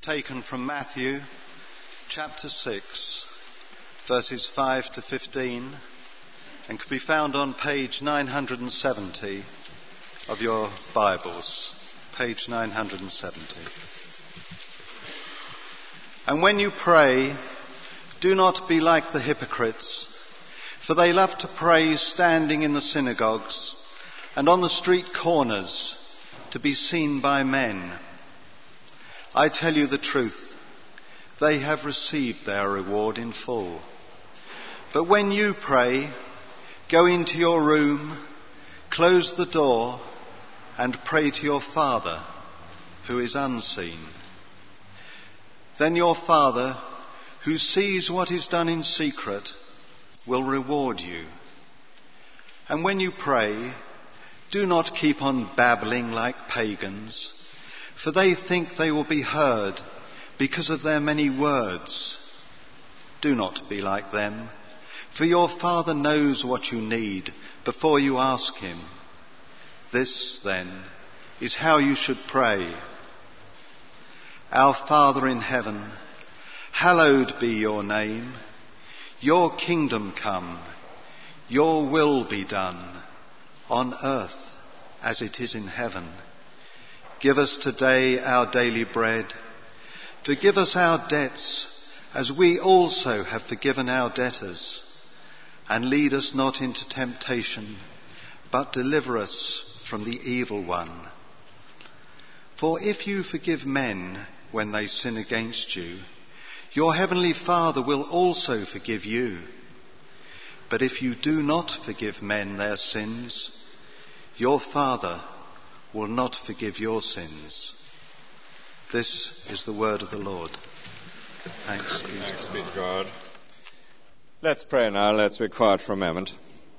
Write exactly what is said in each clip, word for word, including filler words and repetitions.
taken from Matthew chapter six, verses five to fifteen, and can be found on page nine hundred seventy of your Bibles, page nine hundred seventy. And when you pray, do not be like the hypocrites, for they love to pray standing in the synagogues and on the street corners to be seen by men. I tell you the truth, they have received their reward in full. But when you pray, go into your room, close the door, and pray to your Father who is unseen. Then your Father, who sees what is done in secret, will reward you. And when you pray, do not keep on babbling like pagans, for they think they will be heard because of their many words. Do not be like them, for your Father knows what you need before you ask him. This, then, is how you should pray. Our Father in heaven, hallowed be your name. Your kingdom come, your will be done, on earth as it is in heaven. Give us today our daily bread. Forgive us our debts as we also have forgiven our debtors. And lead us not into temptation, but deliver us from the evil one. For if you forgive men when they sin against you, your heavenly Father will also forgive you. But if you do not forgive men their sins, your Father will not forgive your sins. This is the word of the Lord. Thanks be to God. Thanks be to God. Let's pray now. Let's be quiet for a moment.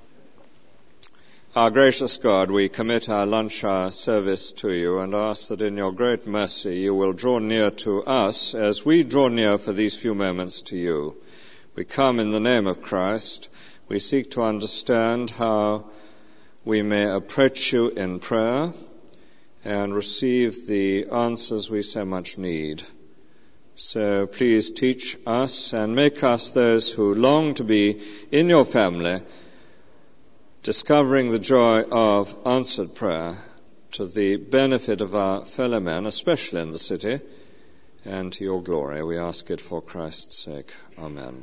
Our gracious God, we commit our lunch hour service to you and ask that in your great mercy you will draw near to us as we draw near for these few moments to you. We come in the name of Christ. We seek to understand how we may approach you in prayer and receive the answers we so much need. So please teach us and make us those who long to be in your family, discovering the joy of answered prayer to the benefit of our fellow men, especially in the city, and to your glory. We ask it for Christ's sake. Amen.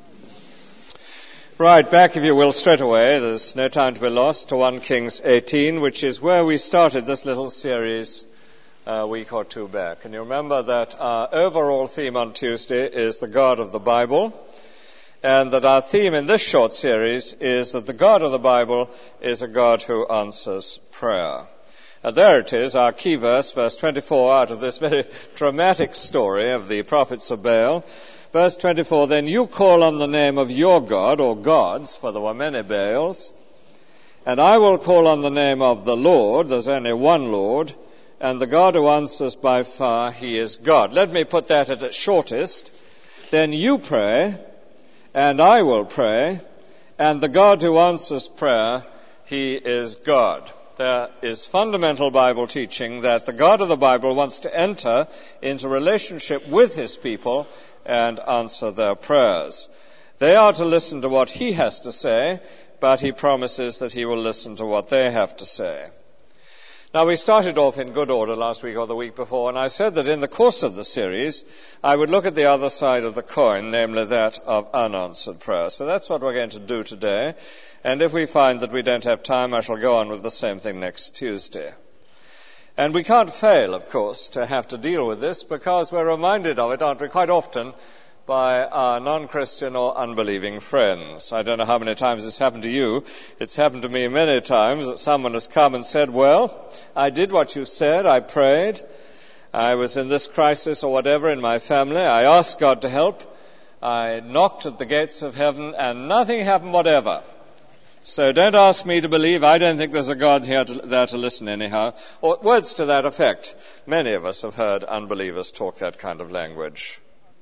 Right, back if you will straight away, there's no time to be lost, to First Kings eighteen, which is where we started this little series a week or two back. And you remember that our overall theme on Tuesday is the God of the Bible, and that our theme in this short series is that the God of the Bible is a God who answers prayer. And there it is, our key verse, verse twenty-four, out of this very dramatic story of the prophets of Baal. Verse twenty-four, then you call on the name of your God, or gods, for there were many Baals, and I will call on the name of the Lord, there's only one Lord, and the God who answers by far, he is God. Let me put that at its shortest. Then you pray, and I will pray, and the God who answers prayer, he is God. There is fundamental Bible teaching that the God of the Bible wants to enter into relationship with his people and answer their prayers. They are to listen to what he has to say, but he promises that he will listen to what they have to say. Now, we started off in good order last week or the week before, and I said that in the course of the series, I would look at the other side of the coin, namely that of unanswered prayer. So that's what we're going to do today. And if we find that we don't have time, I shall go on with the same thing next Tuesday. And we can't fail, of course, to have to deal with this because we're reminded of it, aren't we, quite often by our non-Christian or unbelieving friends. I don't know how many times this happened to you. It's happened to me many times that someone has come and said, well, I did what you said, I prayed, I was in this crisis or whatever in my family, I asked God to help, I knocked at the gates of heaven and nothing happened whatever. So don't ask me to believe. I don't think there's a God here to, there to listen anyhow. Or words to that effect. Many of us have heard unbelievers talk that kind of language.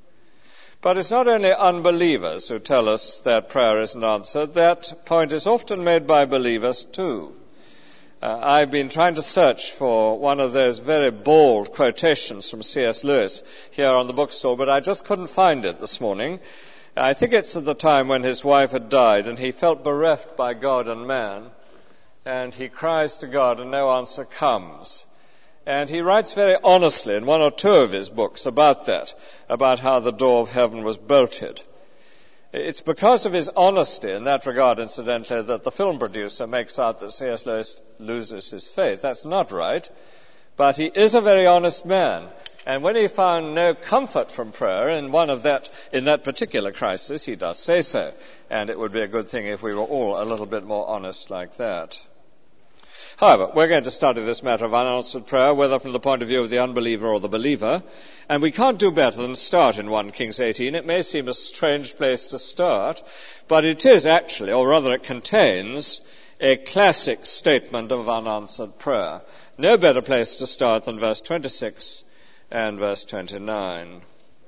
But it's not only unbelievers who tell us that prayer isn't answered. That point is often made by believers too. Uh, I've been trying to search for one of those very bold quotations from C S Lewis here on the bookstore, but I just couldn't find it this morning. I think it's at the time when his wife had died and he felt bereft by God and man, and he cries to God and no answer comes. And he writes very honestly in one or two of his books about that, about how the door of heaven was bolted. It's because of his honesty in that regard, incidentally, that the film producer makes out that C S Lewis loses his faith. That's not right. But he is a very honest man. And when he found no comfort from prayer in one of that, in that particular crisis, he does say so. And it would be a good thing if we were all a little bit more honest like that. However, we're going to study this matter of unanswered prayer, whether from the point of view of the unbeliever or the believer, and we can't do better than start in First Kings eighteen. It may seem a strange place to start, but it is actually, or rather it contains, a classic statement of unanswered prayer. No better place to start than verse twenty-six and verse twenty-nine.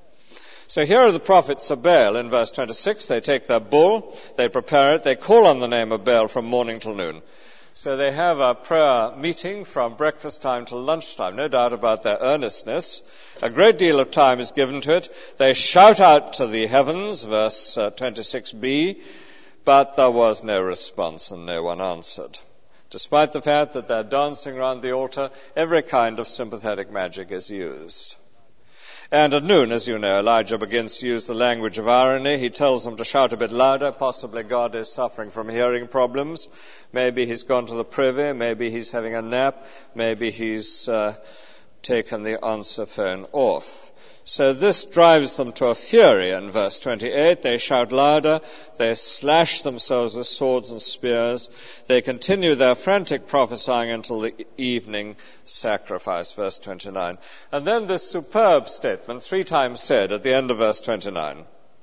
So here are the prophets of Baal in verse twenty-six. They take their bull, they prepare it, they call on the name of Baal from morning till noon. So they have a prayer meeting from breakfast time till lunchtime, no doubt about their earnestness. A great deal of time is given to it. They shout out to the heavens, verse uh, twenty-six b, but there was no response and no one answered. Despite the fact that they're dancing around the altar, every kind of sympathetic magic is used. And at noon, as you know, Elijah begins to use the language of irony. He tells them to shout a bit louder. Possibly God is suffering from hearing problems. Maybe he's gone to the privy. Maybe he's having a nap. Maybe he's uh, taken the answer phone off. So this drives them to a fury in verse twenty-eight. They shout louder. They slash themselves with swords and spears. They continue their frantic prophesying until the evening sacrifice, verse twenty-nine. And then this superb statement, three times said at the end of verse twenty-nine.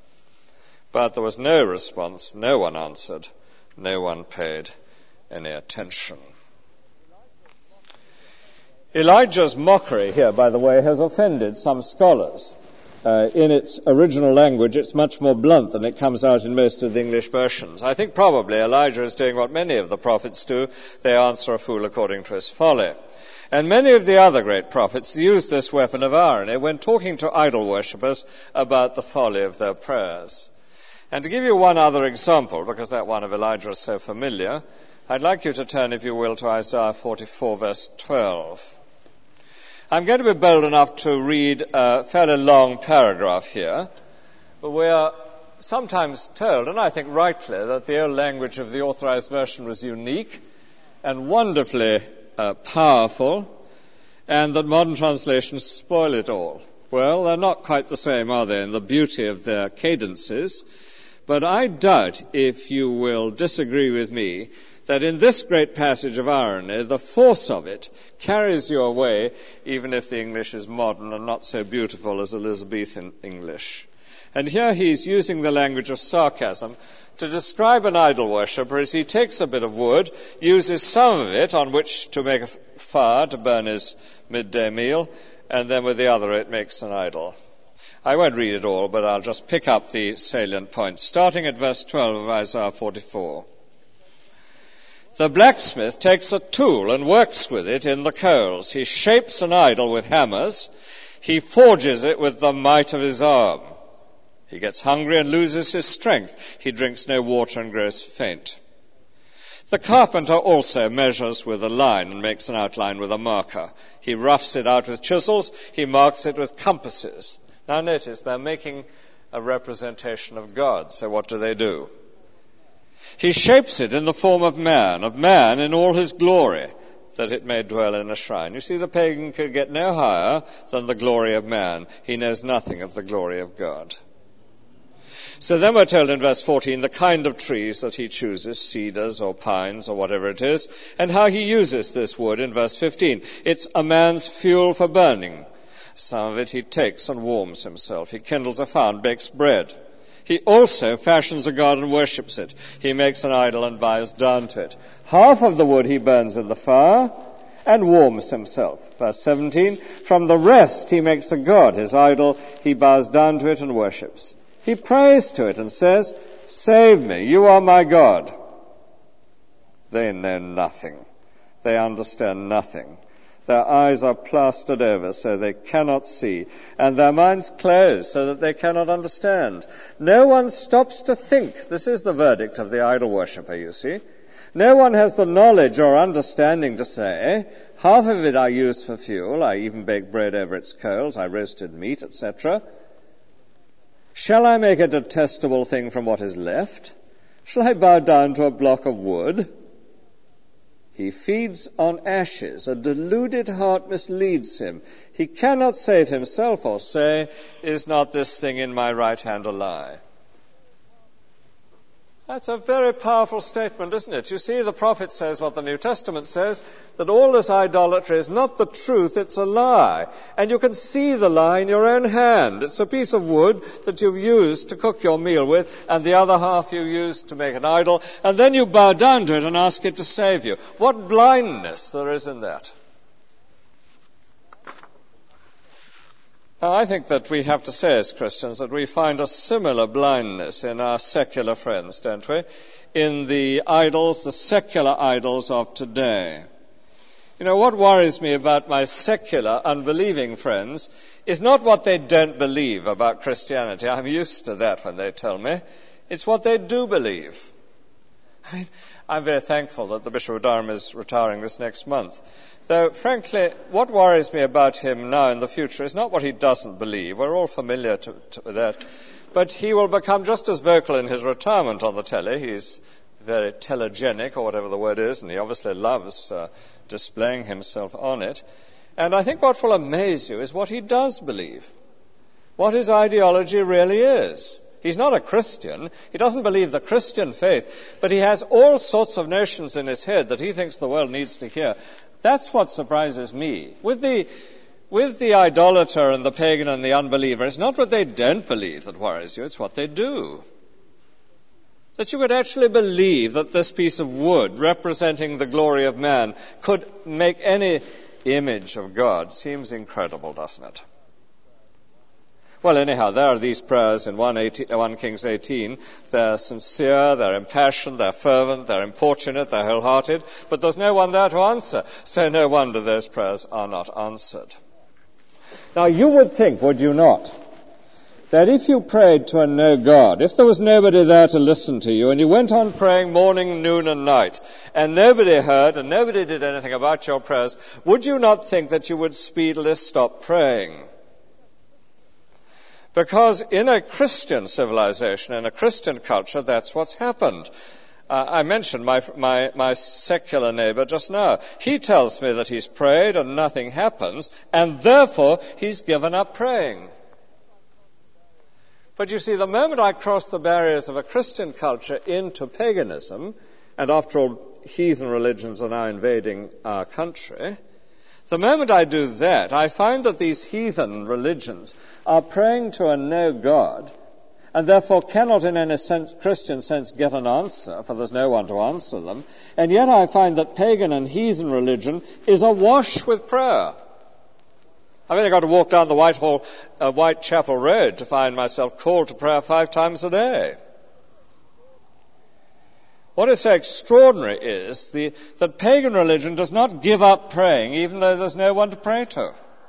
But there was no response, no one answered, no one paid any attention. Elijah's mockery here, by the way, has offended some scholars. Uh, in its original language, it's much more blunt than it comes out in most of the English versions. I think probably Elijah is doing what many of the prophets do. They answer a fool according to his folly. And many of the other great prophets use this weapon of irony when talking to idol worshippers about the folly of their prayers. And to give you one other example, because that one of Elijah is so familiar, I'd like you to turn, if you will, to Isaiah forty-four, verse twelve. I'm going to be bold enough to read a fairly long paragraph here. But we are sometimes told, and I think rightly, that the old language of the Authorized Version was unique and wonderfully uh, powerful, and that modern translations spoil it all. Well, they're not quite the same, are they, in the beauty of their cadences? But I doubt if you will disagree with me that in this great passage of irony, the force of it carries you away, even if the English is modern and not so beautiful as Elizabethan English. And here he's using the language of sarcasm to describe an idol worshipper as he takes a bit of wood, uses some of it on which to make a fire to burn his midday meal, and then with the other it makes an idol. I won't read it all, but I'll just pick up the salient points, starting at verse twelve of Isaiah forty-four. The blacksmith takes a tool and works with it in the coals. He shapes an idol with hammers. He forges it with the might of his arm. He gets hungry and loses his strength. He drinks no water and grows faint. The carpenter also measures with a line and makes an outline with a marker. He roughs it out with chisels. He marks it with compasses. Now notice, they're making a representation of God. So what do they do? He shapes it in the form of man, of man in all his glory, that it may dwell in a shrine. You see, the pagan could get no higher than the glory of man. He knows nothing of the glory of God. So then we're told in verse fourteen the kind of trees that he chooses, cedars or pines or whatever it is, and how he uses this wood in verse fifteen. It's a man's fuel for burning. Some of it he takes and warms himself. He kindles a fire and bakes bread. He also fashions a god and worships it. He makes an idol and bows down to it. Half of the wood he burns in the fire and warms himself. Verse seventeen, from the rest he makes a god, his idol. He bows down to it and worships. He prays to it and says, save me, you are my God. They know nothing. they understand nothing. Their eyes are plastered over so they cannot see, and their minds closed so that they cannot understand. No one stops to think. This is the verdict of the idol worshipper, you see. No one has the knowledge or understanding to say, half of it I use for fuel, I even bake bread over its coals, I roasted meat, et cetera. Shall I make a detestable thing from what is left? Shall I bow down to a block of wood? He feeds on ashes. A deluded heart misleads him. He cannot save himself or say, is not this thing in my right hand a lie? That's a very powerful statement, isn't it? You see, the prophet says what the New Testament says, that all this idolatry is not the truth, it's a lie. And you can see the lie in your own hand. It's a piece of wood that you've used to cook your meal with, and the other half you use to make an idol, and then you bow down to it and ask it to save you. What blindness there is in that. Now, I think that we have to say as Christians that we find a similar blindness in our secular friends, don't we? In the idols, the secular idols of today. You know, what worries me about my secular, unbelieving friends is not what they don't believe about Christianity. I'm used to that when they tell me. It's what they do believe. I mean, I'm very thankful that the Bishop of Durham is retiring this next month. Though, frankly, what worries me about him now in the future is not what he doesn't believe. We're all familiar to, to, with that. But he will become just as vocal in his retirement on the telly. He's very telegenic, or whatever the word is, and he obviously loves uh, displaying himself on it. And I think what will amaze you is what he does believe, what his ideology really is. He's not a Christian. He doesn't believe the Christian faith, but he has all sorts of notions in his head that he thinks the world needs to hear. That's what surprises me. With the, with the idolater and the pagan and the unbeliever, it's not what they don't believe that worries you, it's what they do. That you could actually believe that this piece of wood representing the glory of man could make any image of God seems incredible, doesn't it? Well, anyhow, there are these prayers in First Kings eighteen. They're sincere, they're impassioned, they're fervent, they're importunate, they're wholehearted, but there's no one there to answer. So no wonder those prayers are not answered. Now, you would think, would you not, that if you prayed to a no God, if there was nobody there to listen to you, and you went on praying morning, noon, and night, and nobody heard, and nobody did anything about your prayers, would you not think that you would speedily stop praying? Because in a Christian civilization, in a Christian culture, that's what's happened. Uh, I mentioned my, my, my secular neighbor just now. He tells me that he's prayed and nothing happens, and therefore he's given up praying. But you see, the moment I cross the barriers of a Christian culture into paganism, and after all, heathen religions are now invading our country, the moment I do that, I find that these heathen religions are praying to a no God, and therefore cannot in any sense, Christian sense get an answer, for there's no one to answer them. And yet I find that pagan and heathen religion is awash with prayer. I've only got to walk down the Whitehall, uh, Whitechapel Road to find myself called to prayer five times a day. What is so extraordinary is the, that pagan religion does not give up praying even though there's no one to pray to.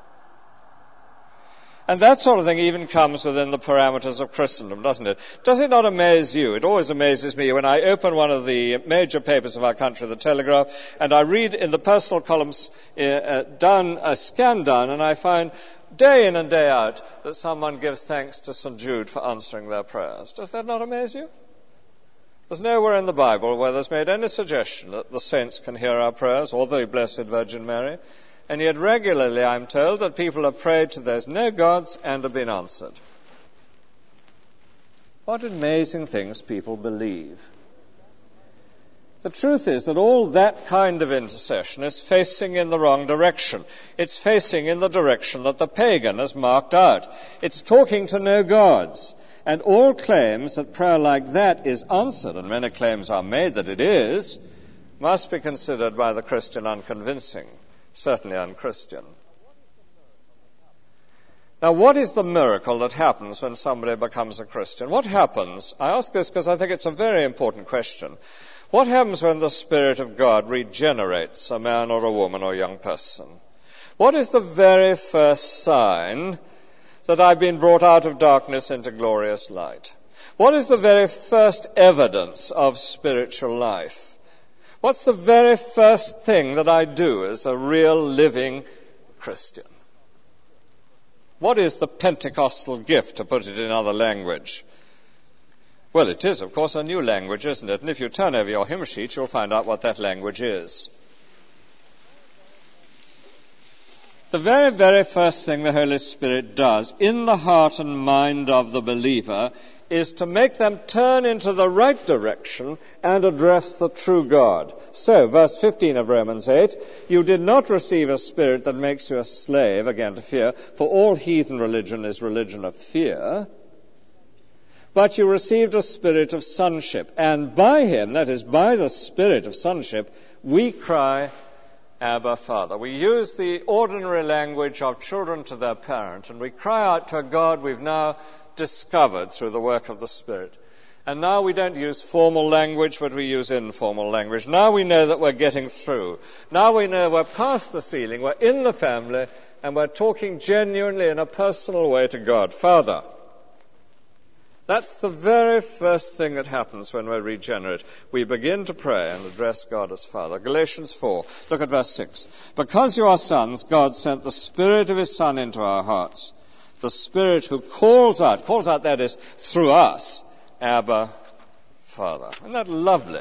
And that sort of thing even comes within the parameters of Christendom, doesn't it? Does it not amaze you? It always amazes me when I open one of the major papers of our country, the Telegraph, and I read in the personal columns uh, uh, down, uh, scan down, and I find day in and day out that someone gives thanks to Saint Jude for answering their prayers. Does that not amaze you? There's nowhere in the Bible where there's made any suggestion that the saints can hear our prayers, or the Blessed Virgin Mary. And yet regularly I'm told that people have prayed to those no gods and have been answered. What amazing things people believe. The truth is that all that kind of intercession is facing in the wrong direction. It's facing in the direction that the pagan has marked out. It's talking to no gods. And all claims that prayer like that is answered, and many claims are made that it is, must be considered by the Christian unconvincing, certainly unchristian. Now, what is the miracle that happens when somebody becomes a Christian? What happens? I ask this because I think it's a very important question. What happens when the Spirit of God regenerates a man or a woman or young person? What is the very first sign that I've been brought out of darkness into glorious light? What is the very first evidence of spiritual life? What's the very first thing that I do as a real living Christian? What is the Pentecostal gift, to put it in other language? Well, it is, of course, a new language, isn't it? And if you turn over your hymn sheet, you'll find out what that language is. The very, very first thing the Holy Spirit does in the heart and mind of the believer is to make them turn into the right direction and address the true God. So, verse fifteen of Romans eight, you did not receive a spirit that makes you a slave, again to fear, for all heathen religion is religion of fear, but you received a spirit of sonship, and by him, that is, by the spirit of sonship, we cry, Abba, Father. We use the ordinary language of children to their parent, and we cry out to a God we've now discovered through the work of the Spirit. And now we don't use formal language, but we use informal language. Now we know that we're getting through. Now we know we're past the ceiling, we're in the family, and we're talking genuinely in a personal way to God. Father. That's the very first thing that happens when we're regenerate. We begin to pray and address God as Father. Galatians four, look at verse six. Because you are sons, God sent the Spirit of his Son into our hearts. The Spirit who calls out, calls out that is, through us, Abba, Father. Isn't that lovely?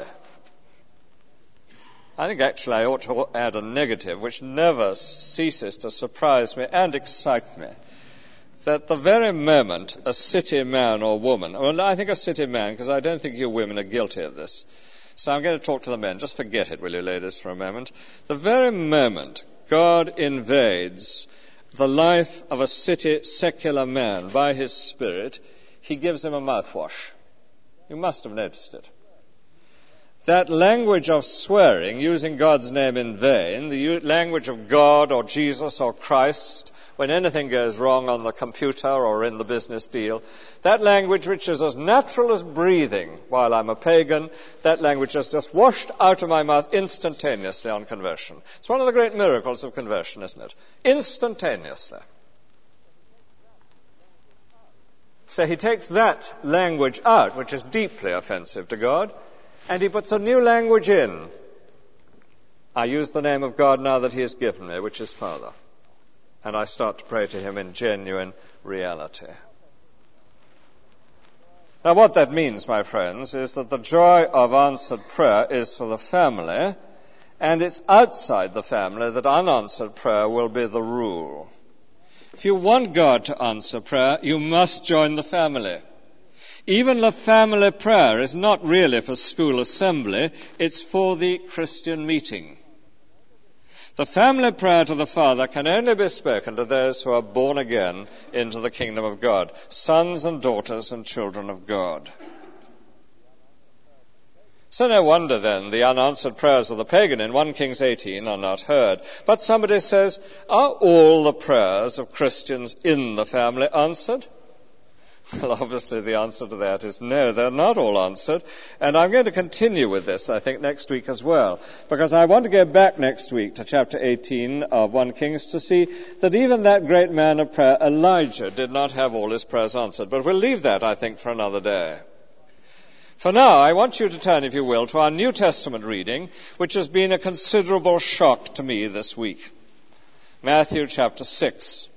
I think actually I ought to add a negative which never ceases to surprise me and excite me. That the very moment a city man or woman, well, I think a city man, because I don't think you women are guilty of this. So I'm going to talk to the men. Just forget it, will you, ladies, for a moment. The very moment God invades the life of a city secular man by his Spirit, he gives him a mouthwash. You must have noticed it. That language of swearing, using God's name in vain, the language of God or Jesus or Christ, when anything goes wrong on the computer or in the business deal, that language which is as natural as breathing while I'm a pagan, that language is just washed out of my mouth instantaneously on conversion. It's one of the great miracles of conversion, isn't it? Instantaneously. So he takes that language out, which is deeply offensive to God, and he puts a new language in. I use the name of God now that he has given me, which is Father. And I start to pray to him in genuine reality. Now what that means, my friends, is that the joy of answered prayer is for the family, and it's outside the family that unanswered prayer will be the rule. If you want God to answer prayer, you must join the family. Even the family prayer is not really for school assembly, it's for the Christian meeting. The family prayer to the Father can only be spoken to those who are born again into the kingdom of God, sons and daughters and children of God. So no wonder then the unanswered prayers of the pagan in First Kings eighteen are not heard. But somebody says, are all the prayers of Christians in the family answered? Well, obviously the answer to that is no, they're not all answered. And I'm going to continue with this, I think, next week as well, because I want to go back next week to chapter eighteen of First Kings to see that even that great man of prayer, Elijah, did not have all his prayers answered. But we'll leave that, I think, for another day. For now, I want you to turn, if you will, to our New Testament reading, which has been a considerable shock to me this week. Matthew chapter six.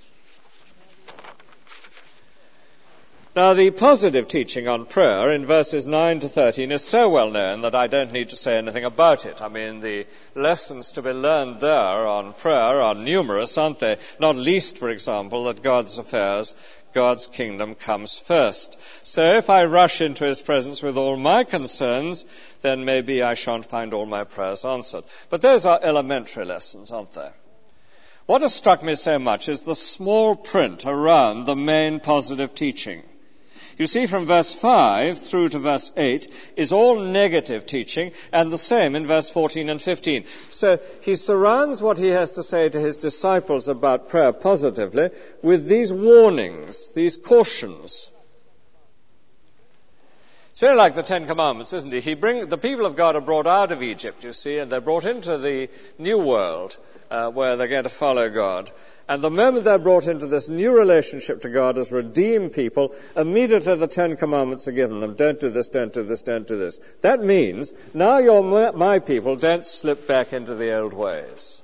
Now, the positive teaching on prayer in verses nine to thirteen is so well known that I don't need to say anything about it. I mean, the lessons to be learned there on prayer are numerous, aren't they? Not least, for example, that God's affairs, God's kingdom comes first. So if I rush into his presence with all my concerns, then maybe I shan't find all my prayers answered. But those are elementary lessons, aren't they? What has struck me so much is the small print around the main positive teaching. You see, from verse five through to verse eight is all negative teaching, and the same in verse fourteen and fifteen. So he surrounds what he has to say to his disciples about prayer positively with these warnings, these cautions. It's very like the Ten Commandments, isn't it? He bring, the people of God are brought out of Egypt, you see, and they're brought into the new world uh, where they're going to follow God. And the moment they're brought into this new relationship to God as redeemed people, immediately the Ten Commandments are given them. Don't do this, don't do this, don't do this. That means, now you're my people, don't slip back into the old ways.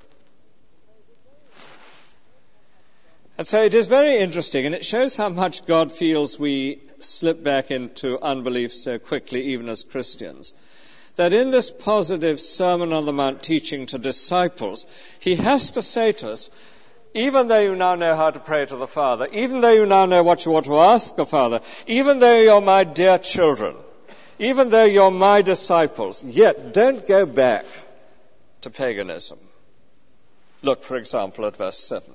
And so it is very interesting, and it shows how much God feels we slip back into unbelief so quickly, even as Christians, that in this positive Sermon on the Mount teaching to disciples, he has to say to us, even though you now know how to pray to the Father, even though you now know what you ought to ask the Father, even though you're my dear children, even though you're my disciples, yet don't go back to paganism. Look, for example, at verse seven.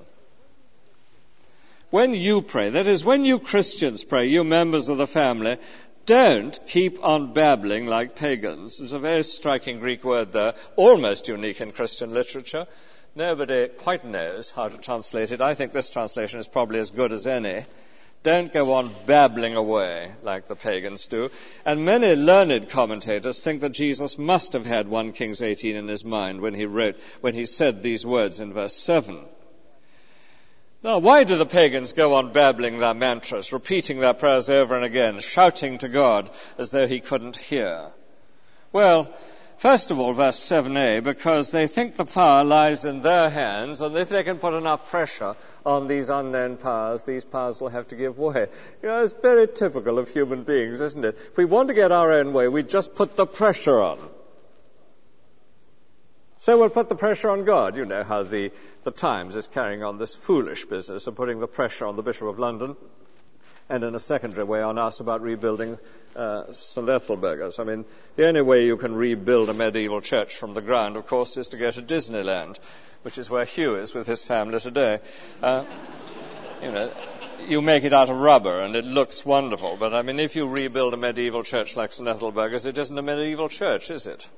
When you pray, that is, when you Christians pray, you members of the family, don't keep on babbling like pagans. There's a very striking Greek word there, almost unique in Christian literature. Nobody quite knows how to translate it. I think this translation is probably as good as any. Don't go on babbling away like the pagans do. And many learned commentators think that Jesus must have had First Kings eighteen in his mind when he wrote, when he said these words in verse seven. Now, why do the pagans go on babbling their mantras, repeating their prayers over and again, shouting to God as though he couldn't hear? Well, first of all, verse seven a, because they think the power lies in their hands, and if they can put enough pressure on these unknown powers, these powers will have to give way. You know, it's very typical of human beings, isn't it? If we want to get our own way, we just put the pressure on. So we'll put the pressure on God. You know how the, the Times is carrying on this foolish business of putting the pressure on the Bishop of London, and in a secondary way on us about rebuilding uh, Saint Ethelburgers. I mean, the only way you can rebuild a medieval church from the ground, of course, is to go to Disneyland, which is where Hugh is with his family today. Uh, you know, you make it out of rubber and it looks wonderful, but I mean, if you rebuild a medieval church like Saint Ethelburgers, it isn't a medieval church, is it?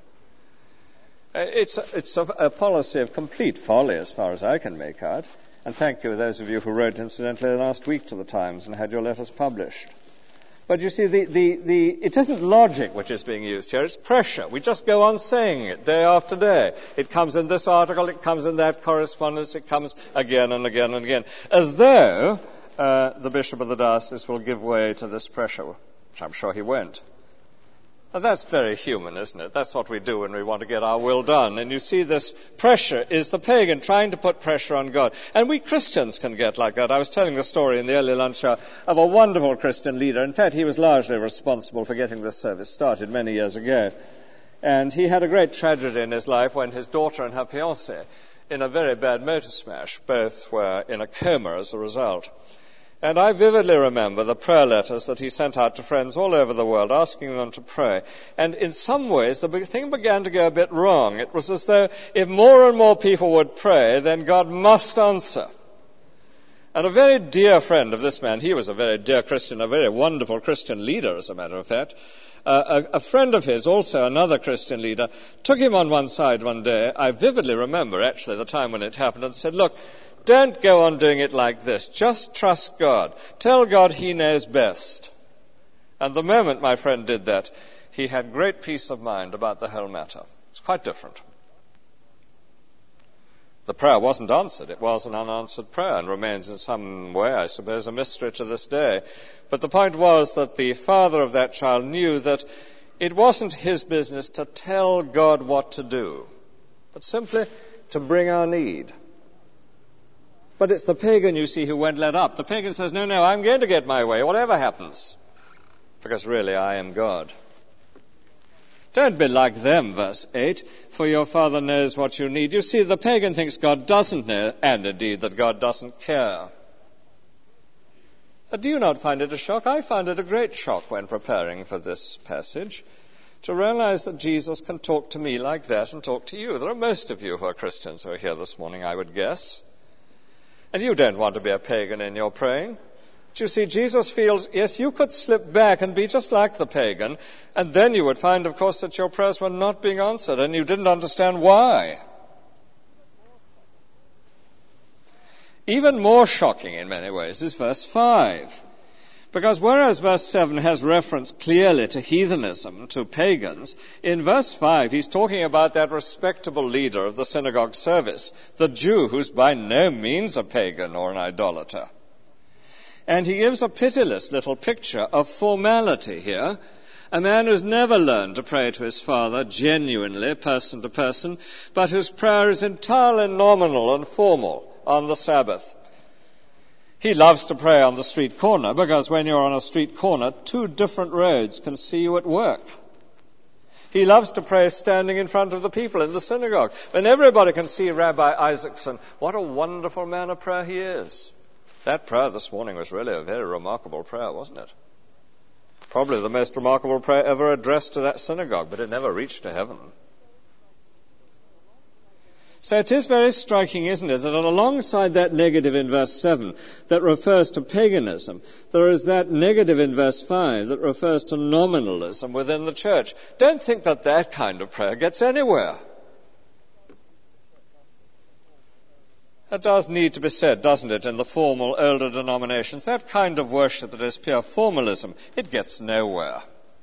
It's, a, it's a, a policy of complete folly as far as I can make out. And thank you, those of you who wrote, incidentally, last week to the Times and had your letters published. But you see, the, the, the, it isn't logic which is being used here, it's pressure. We just go on saying it day after day. It comes in this article, it comes in that correspondence, it comes again and again and again. As though uh, the Bishop of the Diocese will give way to this pressure, which I'm sure he won't. Now, that's very human, isn't it? That's what we do when we want to get our will done. And you see, this pressure is the pagan trying to put pressure on God. And we Christians can get like that. I was telling the story in the early lunch hour of a wonderful Christian leader. In fact, he was largely responsible for getting this service started many years ago. And he had a great tragedy in his life when his daughter and her fiancé, in a very bad motor smash, both were in a coma as a result. And I vividly remember the prayer letters that he sent out to friends all over the world, asking them to pray. And in some ways, the thing began to go a bit wrong. It was as though if more and more people would pray, then God must answer. And a very dear friend of this man, he was a very dear Christian, a very wonderful Christian leader, as a matter of fact, uh, a, a friend of his, also another Christian leader, took him on one side one day. I vividly remember, actually, the time when it happened, and said, look, don't go on doing it like this. Just trust God. Tell God he knows best. And the moment my friend did that, he had great peace of mind about the whole matter. It's quite different. The prayer wasn't answered. It was an unanswered prayer and remains in some way, I suppose, a mystery to this day. But the point was that the father of that child knew that it wasn't his business to tell God what to do, but simply to bring our need. But it's the pagan, you see, who won't let up. The pagan says, no, no, I'm going to get my way, whatever happens, because really I am God. Don't be like them, verse eight, for your Father knows what you need. You see, the pagan thinks God doesn't know, and indeed that God doesn't care. But do you not find it a shock? I found it a great shock when preparing for this passage, to realize that Jesus can talk to me like that and talk to you. There are most of you who are Christians who are here this morning, I would guess. And you don't want to be a pagan in your praying. But you see, Jesus feels, yes, you could slip back and be just like the pagan, and then you would find, of course, that your prayers were not being answered, and you didn't understand why. Even more shocking in many ways is verse five. Because whereas verse seven has reference clearly to heathenism, to pagans, in verse five he's talking about that respectable leader of the synagogue service, the Jew who's by no means a pagan or an idolater. And he gives a pitiless little picture of formality here. A man who's never learned to pray to his Father genuinely, person to person, but whose prayer is entirely nominal and formal on the Sabbath. He loves to pray on the street corner because when you're on a street corner, two different roads can see you at work. He loves to pray standing in front of the people in the synagogue. When everybody can see Rabbi Isaacson, what a wonderful man of prayer he is. That prayer this morning was really a very remarkable prayer, wasn't it? Probably the most remarkable prayer ever addressed to that synagogue, but it never reached to heaven. So it is very striking, isn't it, that alongside that negative in verse seven that refers to paganism, there is that negative in verse five that refers to nominalism within the church. Don't think that that kind of prayer gets anywhere. That does need to be said, doesn't it, in the formal older denominations. That kind of worship that is pure formalism, it gets nowhere.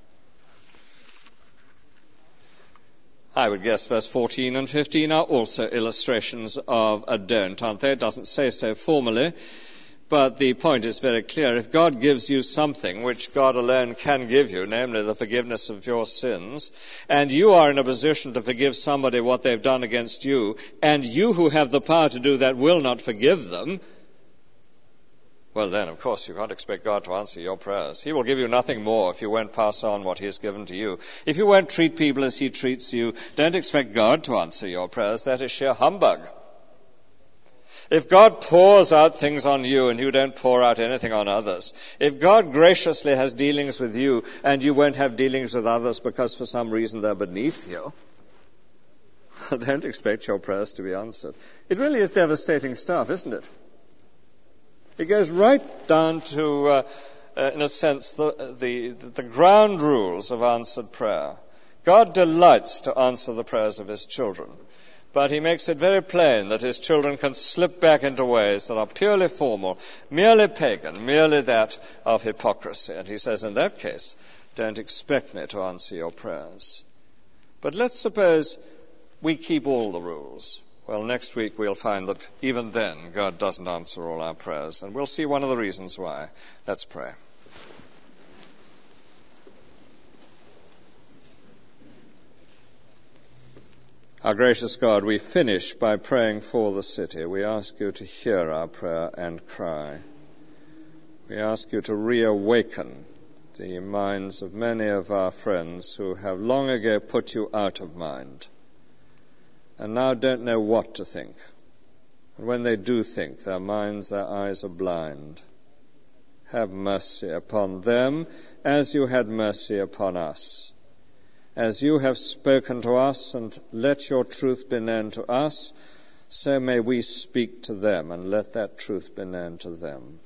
I would guess verse fourteen and fifteen are also illustrations of a don't, aren't they? It doesn't say so formally, but the point is very clear. If God gives you something which God alone can give you, namely the forgiveness of your sins, and you are in a position to forgive somebody what they've done against you, and you who have the power to do that will not forgive them, well then, of course, you can't expect God to answer your prayers. He will give you nothing more if you won't pass on what he has given to you. If you won't treat people as he treats you, don't expect God to answer your prayers. That is sheer humbug. If God pours out things on you and you don't pour out anything on others, if God graciously has dealings with you and you won't have dealings with others because for some reason they're beneath you, don't expect your prayers to be answered. It really is devastating stuff, isn't it? It goes right down to, uh, uh, in a sense, the, the, the ground rules of answered prayer. God delights to answer the prayers of his children, but he makes it very plain that his children can slip back into ways that are purely formal, merely pagan, merely that of hypocrisy. And he says, in that case, don't expect me to answer your prayers. But let's suppose we keep all the rules. Well, next week we'll find that even then God doesn't answer all our prayers, and we'll see one of the reasons why. Let's pray. Our gracious God, we finish by praying for the city. We ask you to hear our prayer and cry. We ask you to reawaken the minds of many of our friends who have long ago put you out of mind and now don't know what to think. And when they do think, their minds, their eyes are blind. Have mercy upon them as you had mercy upon us. As you have spoken to us and let your truth be known to us, so may we speak to them and let that truth be known to them.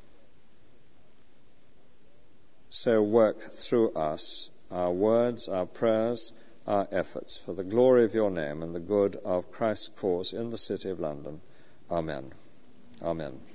So work through us, our words, our prayers, our efforts, for the glory of your name and the good of Christ's cause in the City of London. Amen. Amen.